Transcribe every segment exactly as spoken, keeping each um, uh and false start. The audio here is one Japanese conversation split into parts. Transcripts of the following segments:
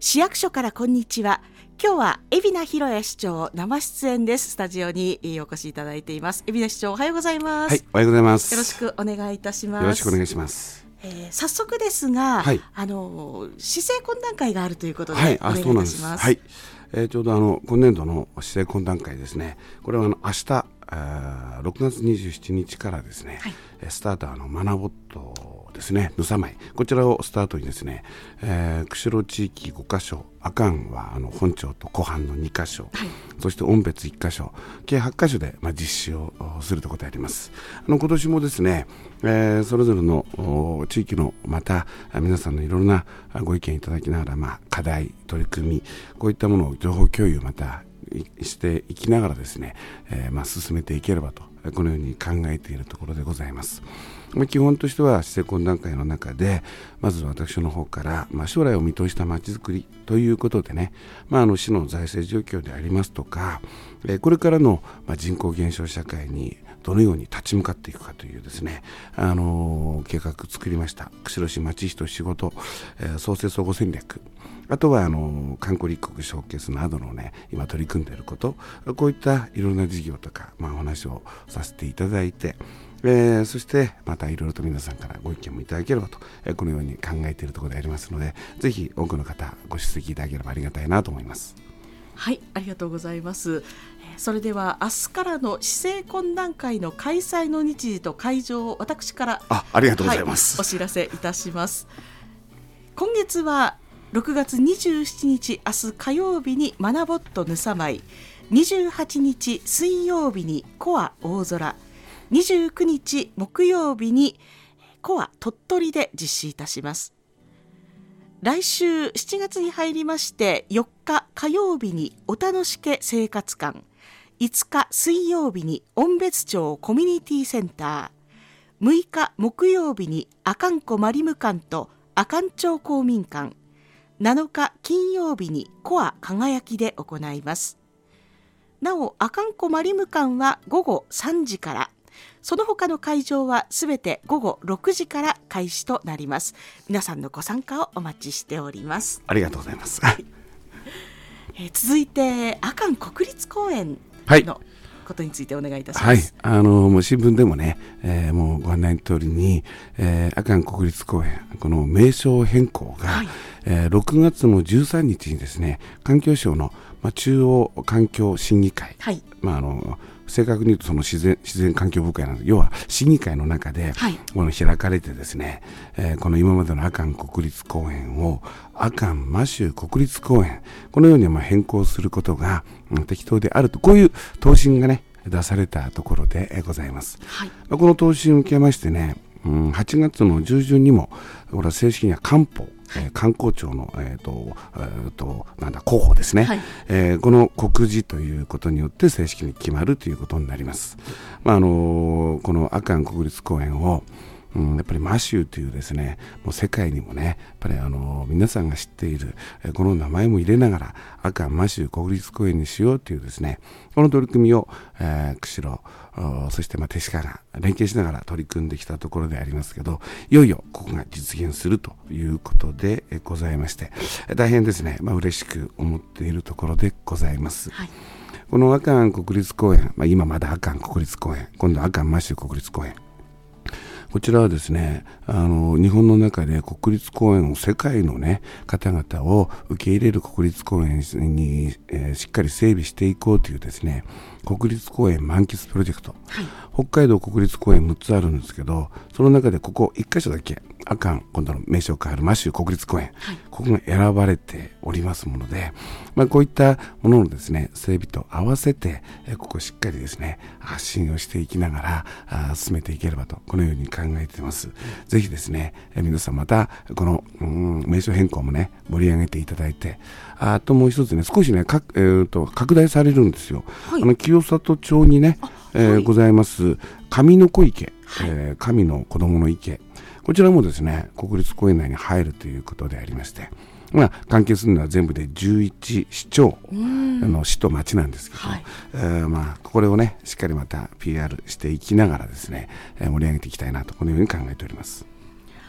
市役所からこんにちは。今日は海老名博也市長生出演です。スタジオにお越しいただいています。海老名市長、おはようございます。 はい、おはようございます。 よろしくお願いいたします。 よろしくお願いします。 えー、早速ですが、はい、あの市政懇談会があるということで、はい、お願いいたします。 はい、えー、ちょうどあの今年度の市政懇談会ですね。これはあの明日あろくがつにじゅうしちにちからですね、はい、スターターのマナボットですね、ぬさまい、こちらをスタートにですね、えー、釧路地域ごかしょ、阿寒はあの本町と湖畔のにかしょ、はい、そして音別いっかしょ、計はっかしょで、まあ、実施をするということであります。あの今年もですね、えー、それぞれの地域のまた皆さんのいろいろなご意見いただきながら、まあ、課題、取り組み、こういったものを情報共有またしていきながらですね、えーまあ、進めていければとこのように考えているところでございます。基本としては市政懇談会の中でまず私の方から、まあ、将来を見通したまちづくりということでね、まあ、あの市の財政状況でありますとか、えー、これからの、まあ、人口減少社会にどのように立ち向かっていくかというですね、あのー、計画作りました。釧路市まち人仕事、えー、創生総合戦略、あとはあの観光立国ショーケースなどのね、今取り組んでいること、こういったいろんな事業とか、まあ、お話をさせていただいて、えー、そしてまたいろいろと皆さんからご意見もいただければと、えー、このように考えているところでありますので、ぜひ多くの方ご出席いただければありがたいなと思います。 はい、ありがとうございます。それでは明日からの市政懇談会の開催の日時と会場を私からあ, ありがとうございます、 はい、お知らせいたします。今月はろくがつにじゅうしちにち、明日火曜日にマナボットぬさまい、にじゅうはちにち水曜日にコア大空、にじゅうくにち木曜日にコア鳥取で実施いたします。来週しちがつに入りまして、よっか火曜日にお楽しけ生活館、いつか水曜日に音別町コミュニティセンター、むいか木曜日に阿寒湖マリム館と阿寒町公民館、なのか金曜日にコア輝きで行います。なお阿寒湖マリム館はごごさんじから、その他の会場はすべてごごろくじから開始となります。皆さんのご参加をお待ちしております。 ありがとうございます。 えー、続いて阿寒国立公園のことについてお願いいたします。 はい、あのもう新聞でもね、えー、もうご案内の通りに、えー、阿寒国立公園、この名称変更が、はい、えー、ろくがつのじゅうさんにちにですね、環境省の、まあ、中央環境審議会、はい、まああの正確に言うとその自然、自然環境部会なので、要は審議会の中で、はい、この開かれてですね、えー、この今までの阿寒国立公園を阿寒摩周国立公園、このようにまあ変更することが、うん、適当であると、こういう答申がね出されたところでございます。はい、この答申を受けましてね、うん、はちがつの中旬にもこれは正式には官報、えー、観光庁の、えーとえー、となんだ広報ですね、はい、えー、この告示ということによって正式に決まるということになります。まああのー、この阿寒国立公園をうん、やっぱり摩周というですね、もう世界にもね、やっぱりあの皆さんが知っている、えこの名前も入れながら阿寒摩周国立公園にしようというですね、この取り組みを、えー、釧路、そしてまあ手鹿が連携しながら取り組んできたところでありますけど、いよいよここが実現するということでございまして、大変ですね、まあ、嬉しく思っているところでございます。はい、この阿寒国立公園、まあ、今まだ阿寒国立公園、今度阿寒摩周国立公園、こちらはですね、あの日本の中で国立公園を世界の、ね、方々を受け入れる国立公園に、えー、しっかり整備していこうというですね、国立公園満喫プロジェクト、はい、北海道国立公園むっつあるんですけど、その中でここいっかしょだけ阿寒、今度の名称変わる摩周国立公園、はい、ここが選ばれておりますもので、まあ、こういったもののですね整備と合わせて、えここしっかりですね発信をしていきながらあ進めていければと、このように考えています。うん、ぜひですね、え皆さんまたこの、うん、名称変更もね盛り上げていただいて、あともう一つね、少しねか、えー、と拡大されるんですよ。はい、あの清里町にね、えーはい、ございます上の子池、はい、えー、神の子供の池、こちらもですね国立公園内に入るということでありまして、まあ、関係するのは全部でじゅういち市町の市と町なんですけど、はい、えー、まあこれをねしっかりまた ピーアール していきながらですね、えー、盛り上げていきたいなと、このように考えております。 は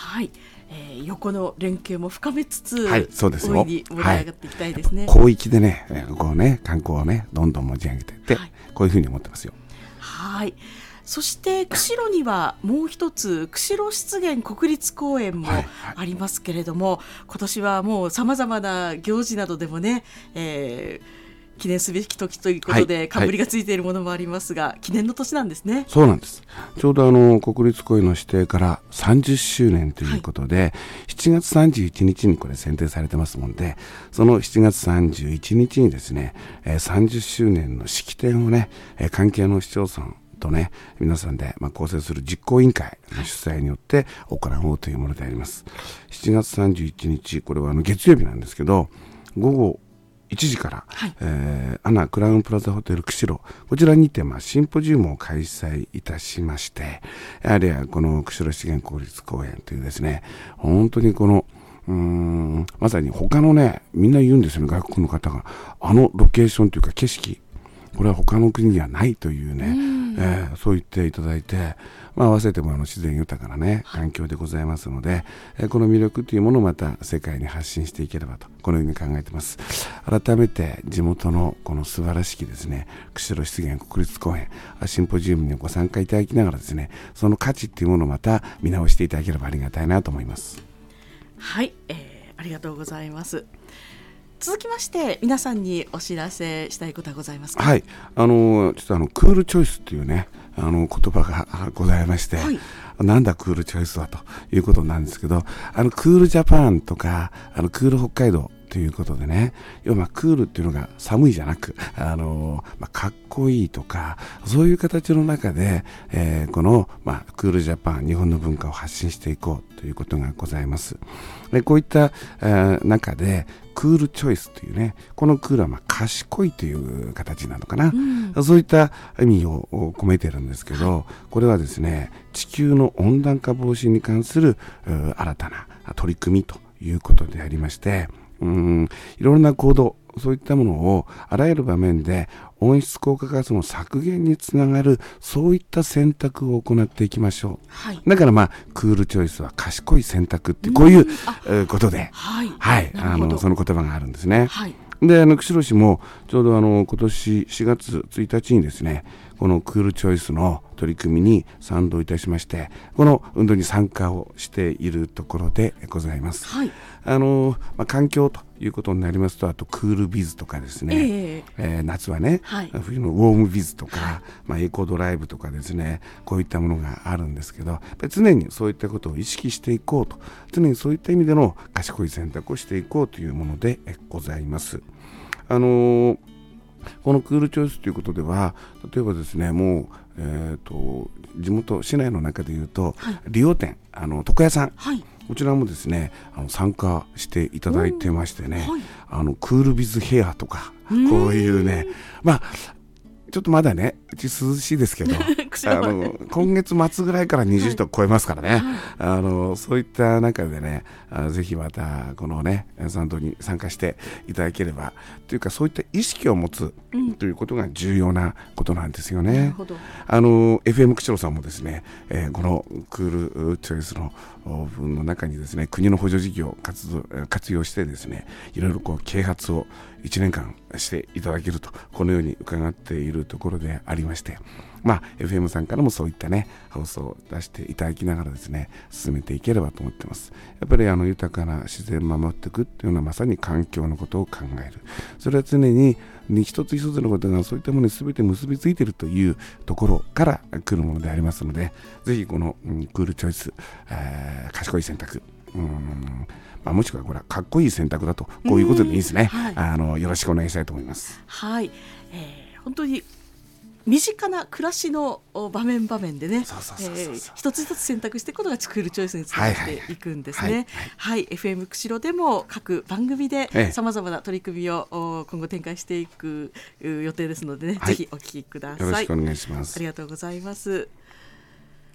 はい、えー、横の連携も深めつつ、 はい、そうですよ。 大いに盛り上がっていきたいですね。 はい、広域でね、こうね、観光をね、どんどん持ち上げていって、はい、こういうふうに思ってますよ。 はい。そして釧路にはもう一つ釧路湿原国立公園もありますけれども、はいはい、今年はもうさまざまな行事などでもね、えー、記念すべき時ということで冠がついているものもありますが、はいはい、記念の年なんですね。 そうなんです。ちょうどあの国立公園の指定からさんじゅっしゅうねんということで、はい、しちがつさんじゅういちにちにこれ選定されてますもんで、そのしちがつさんじゅういちにちにですね、えー、さんじゅっしゅうねんの式典をね、えー、関係の市町村とね、皆さんで、まあ、構成する実行委員会の主催によって行おうというものであります。しちがつさんじゅういちにち、これはあの月曜日なんですけど、午後いちじから、はい、えー、アナクラウンプラザホテル釧路、こちらにて、まあ、シンポジウムを開催いたしまして、やはりこの釧路湿原国立公園というですね、本当にこのうーんまさに他のね、みんな言うんですよね、外国の方が、あのロケーションというか景色、これは他の国にはないというね、うえー、そう言っていただいて、まあ、合わせてもあの自然豊かなね環境でございますので、えー、この魅力というものをまた世界に発信していければと、このように考えています。改めて地元のこの素晴らしきですね、釧路湿原国立公園シンポジウムにご参加いただきながらですね、その価値っていうものをまた見直していただければありがたいなと思います。 はい、えー、ありがとうございます。続きまして皆さんにお知らせしたいことはございますか。 はい、あのちょっとあのクールチョイスっていうね、あの言葉がございまして、はい、なんだクールチョイスはということなんですけど、あのクールジャパンとかあのクール北海道ということでね、要はまあクールっていうのが寒いじゃなく、あのまあ、かっこいいとかそういう形の中で、えー、この、まあ、クールジャパン、日本の文化を発信していこうということがございます。でこういった、えー、中でクールチョイスというね、このクールはまあ賢いという形なのかな、うん、そういった意味を込めてるんですけど、これはですね、地球の温暖化防止に関する新たな取り組みということでありまして、うん、いろんな行動、そういったものをあらゆる場面で温室効果ガスの削減につながる、そういった選択を行っていきましょう、はい、だからまあクールチョイスは賢い選択ってこういう、うん、ことで、はい、はい、あのその言葉があるんですね、はい、であの釧路市もちょうどあの今年しがつついたちにですね、このクールチョイスの取り組みに賛同いたしまして、この運動に参加をしているところでございます、はい、あのまあ、環境ということになりますと、あとクールビズとかですね、えーえー、夏はね、はい、冬のウォームビズとか、はい、まあ、エコドライブとかですね、こういったものがあるんですけど、常にそういったことを意識していこうと、常にそういった意味での賢い選択をしていこうというものでございます。あのーこのクールチョイスということでは、例えばですね、もう、えー、と地元市内の中でいうと、はい、理容店、あの床屋さん、はい、こちらもですね、あの参加していただいてましてね、はい、あのクールビズヘアとか、こういうね、まあちょっとまだね、うち涼しいですけど、あの今月末ぐらいからにじゅうど超えますからね、はい、あのそういった中でね、あぜひまたこのね賛同に参加していただければというか、そういった意識を持つということが重要なことなんですよね、うん、なるほど。あの エフエム 釧路さんもですね、えー、このクールチョイスの分の中にですね、国の補助事業を 活動活用してですね、いろいろこう啓発をいちねんかんしていただけると、このように伺っているところでありまして、まあ エフエム さんからもそういったね放送を出していただきながらですね、進めていければと思ってます。やっぱりあの豊かな自然を守っていくっていうのはまさに環境のことを考える。それは常に一つ一つのことがそういったものに全て結びついているというところから来るものでありますので、ぜひこの、うん、クールチョイス、えー、賢い選択、うんまあ、もしくはこれはかっこいい選択だと、こういうことでいいですね、はい、あのよろしくお願いしたいと思います。 はい、えー、本当に身近な暮らしの場面場面でね、一つ一つ選択していくことがクールチョイスにつながっていくんですね。はいはいはいはい、エフエム 釧路でも各番組でさまざまな取り組みを今後展開していく予定ですのでね、はい、ぜひお聞きください。 よろしくお願いします。 ありがとうございます。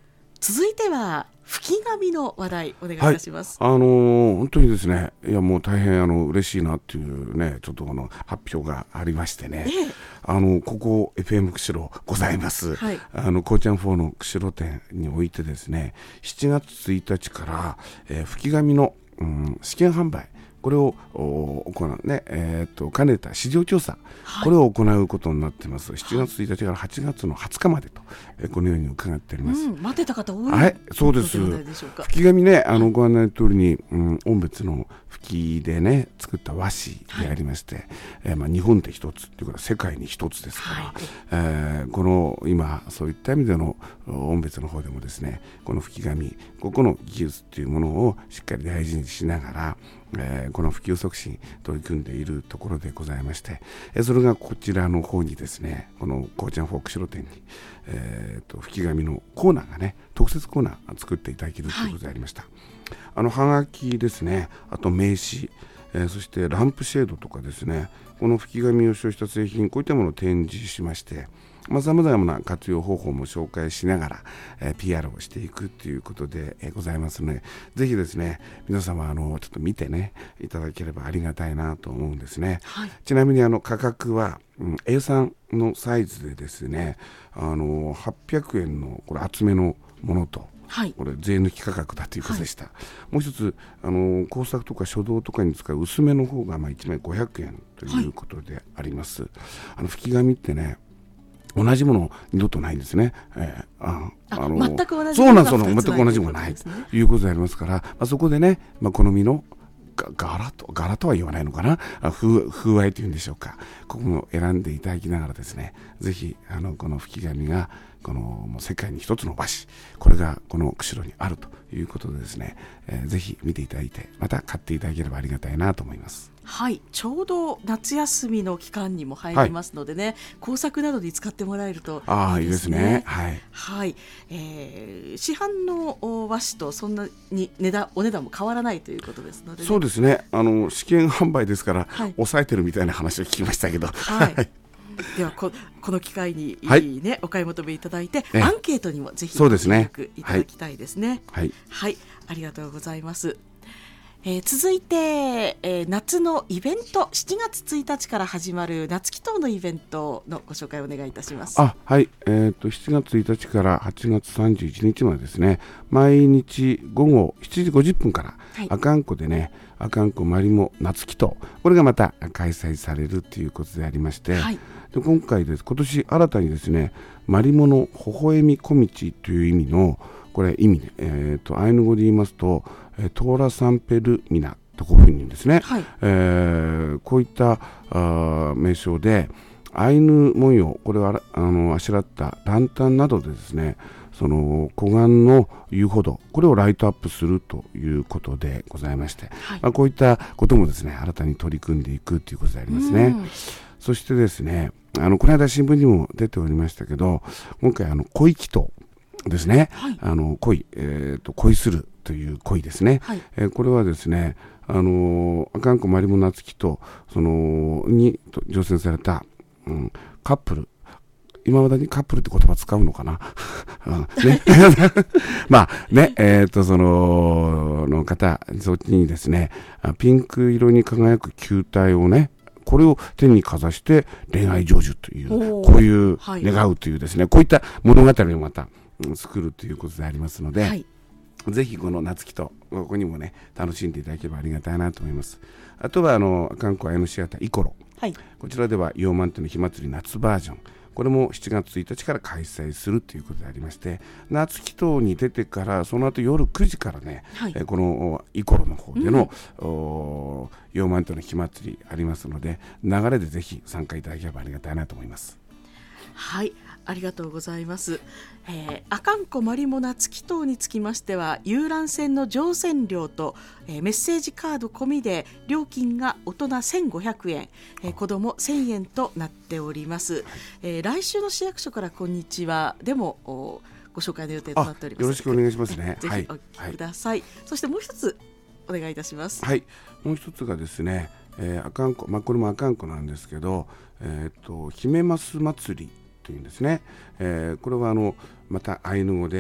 続いては吹き紙の話題お願いいたします。 はい、あのー、本当にですね、いやもう大変あの嬉しいなっていうね、ちょっとあの発表がありましてね、ええ、あのここ エフエム 釧路ございます、はい、あのこうちゃんフォーの釧路店においてですね、しちがつついたちから、えー、吹き紙の、うん、試験販売、これを行うね、えー、と兼ねた市場調査、はい、これを行うことになっています。しちがつついたちからはちがつのはつかまでと、えー、このように伺っております。 うん、待ってた方多い、 はい、そうです。吹き紙ね、あのご案内の通りに、うん、音別の吹きでね作った和紙でありまして、はい、えーまあ、日本で一つっていうか世界に一つですから、はい、えー、この今そういった意味での音別の方でもですね、この吹き紙、ここの技術っていうものをしっかり大事にしながら、えー、この普及促進取り組んでいるところでございまして、えー、それがこちらの方にですね、このこうちゃんフォー釧路店に、えー、と吹き紙のコーナーがね、特設コーナー作っていただけるということでありました。はい、あのはがきですね、あと名刺、えー、そしてランプシェードとかですね、この吹き紙を使用した製品、こういったものを展示しまして、さまざまな活用方法も紹介しながら、えー、ピーアール をしていくということで、えー、ございますので、ぜひですね、皆様あのちょっと見てねいただければありがたいなと思うんですね。はい、ちなみにあの価格は、うん、エースリー のサイズでですね、あのはっぴゃくえんのこれ厚めのものと、はい、これ税抜き価格だということでした。はい、もう一つあの工作とか書道とかに使う薄めの方がまあいちまいごひゃくえんということであります。はい、あの吹き紙ってね、同じもの二度とないんですね。えー、ああの全く同じものがそうなんです、全く同じものがないということでありますから、まあ、そこでね、まあ、好みの柄と柄とは言わないのかな、風, 風合いというんでしょうか、ここも選んでいただきながらですね、ぜひあのこの吹き紙がこのもう世界に一つの和紙、これがこの釧路にあるということでですね、えー、ぜひ見ていただいて、また買っていただければありがたいなと思います。 はい、ちょうど夏休みの期間にも入りますのでね、はい、工作などに使ってもらえるといいですね。ああ、いいですね。はい、はい、えー、市販の和紙とそんなに値段お値段も変わらないということですので、ね、 そうですね、あの試験販売ですから、はい、抑えてるみたいな話を聞きましたけど、はいでは こ, この機会に、はいね、お買い求めいただいて、アンケートにもぜひご協力いただきたいですね。はい、はい、ありがとうございます。えー、続いて、えー、夏のイベント、しちがつついたちから始まる夏祈祷のイベントのご紹介をお願いいたします。 あ、はい、えー、としちがつついたちからはちがつさんじゅういちにちまでですね、毎日午後しちじごじゅっぷんから、はい、阿寒湖でね、阿寒湖まりも夏祈祷、これがまた開催されるということでありまして、はい、で今回です、今年新たにですね、まりもの微笑み小道という意味の、これ意味ね、えー、とアイヌ語で言いますと、トーラサンペルミナとこういうふうに言うんですね。はい、えー、こういったあ名称でアイヌ文様、これはあのあしらったランタンなどでですね、その湖岸の遊歩道、これをライトアップするということでございまして、はい、まあ、こういったこともですね、新たに取り組んでいくということでありますね。そしてですね、あのこの間新聞にも出ておりましたけど、今回あの恋祈祷ですね、はい、あの恋、えー、と恋するという恋ですね。はい、えー、これはですね、あの阿寒湖まりも夏祈祷そのに乗船された、うん、カップル、今までにカップルって言葉使うのかな、ね、まあね、えっ、ー、とそのの方、そっちにですね、ピンク色に輝く球体をね、これを手にかざして恋愛成就という、こういう願うというですね、はい、こういった物語をまた、うん、作るということでありますので、はい、ぜひこの夏祈祷、ここにもね楽しんでいただければありがたいなと思います。あとはあの阿寒湖アイヌシアターイコロ、はい、こちらではヨーマンテの火祭り夏バージョン、これもしちがつついたちから開催するということでありまして、夏祈祷に出てからその後夜くじからね、はい、えこのイコロの方での、うん、ヨーマンテの火祭りありますので、流れでぜひ参加いただければありがたいなと思います。 はい、ありがとうございます。えー、阿寒湖まりも夏祈祷につきましては、遊覧船の乗船料と、えー、メッセージカード込みで料金が大人せんごひゃくえん、えー、子どもせんえんとなっております。えー、来週の市役所からこんにちはでもご紹介の予定となっております。 よろしくお願いしますね。 ぜひお聞きください。はい、そしてもう一つお願いいたします。 はい、もう一つがですね、えー、阿寒湖、まあ、これも阿寒湖なんですけど、えー、と姫ます祭りというんですね。えー、これはあのまたアイヌ語で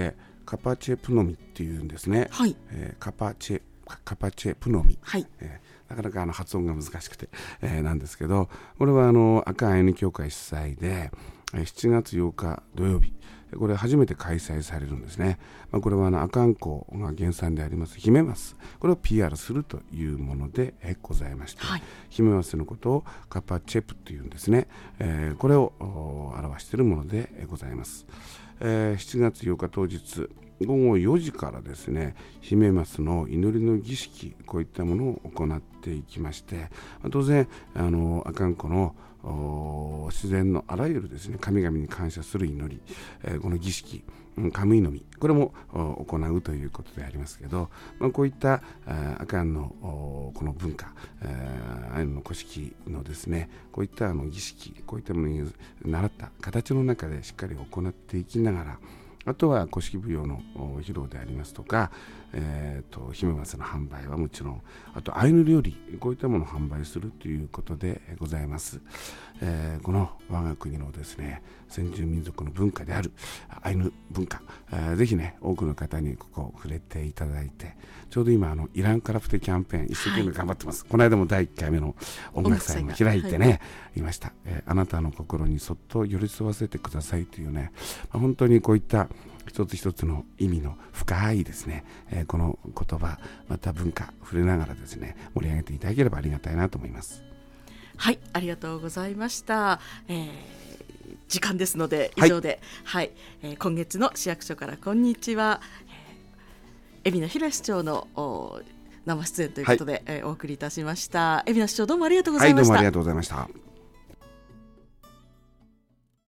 カパチェプノミっていうんですね、 はい、 えー、カパチェカパチェプノミ、 はい、 えー、なかなかあの発音が難しくて、えー、なんですけど、これはあの赤アイヌ協会主催でしちがつようか土曜日、これ初めて開催されるんですね。まあ、これはあの阿寒湖が原産でありますヒメマス、これを ピーアール するというものでございまして、はい、ヒメマスのことをカパチェプというんですね、えー、これを表しているものでございます。えー、しちがつようか当日ごごよじからですね、ヒメマスの祈りの儀式、こういったものを行っていきまして、当然あの阿寒湖の自然のあらゆるですね神々に感謝する祈り、えー、この儀式、カムイのみ、これも行うということでありますけど、まあ、こういった阿寒のこの文化、アイヌの古式のですねこういったあの儀式、こういったものに習った形の中でしっかり行っていきながら、あとは古式舞踊の披露でありますとか、えー、とヒメマスの販売はもちろん、あとアイヌ料理、こういったものを販売するということでございます。えー、この我が国のですね先住民族の文化であるアイヌ文化、えー、ぜひね多くの方にここ触れていただいて、ちょうど今あのイランカラフテキャンペーン一生懸命頑張ってます、はい、この間もだいいっかいめの音楽祭も開いてね、はい、いました、えー、あなたの心にそっと寄り添わせてくださいというね、まあ、本当にこういった一つ一つの意味の深いですね、えー、この言葉また文化触れながらですね盛り上げていただければありがたいなと思います。 はい、ありがとうございました。えー、時間ですので以上で、はい、はい、えー、今月の市役所からこんにちは、えー、海老名平市長の生出演ということで、はい、えー、お送りいたしました。海老名市長、どうもありがとうございました。 はい、どうもありがとうございました。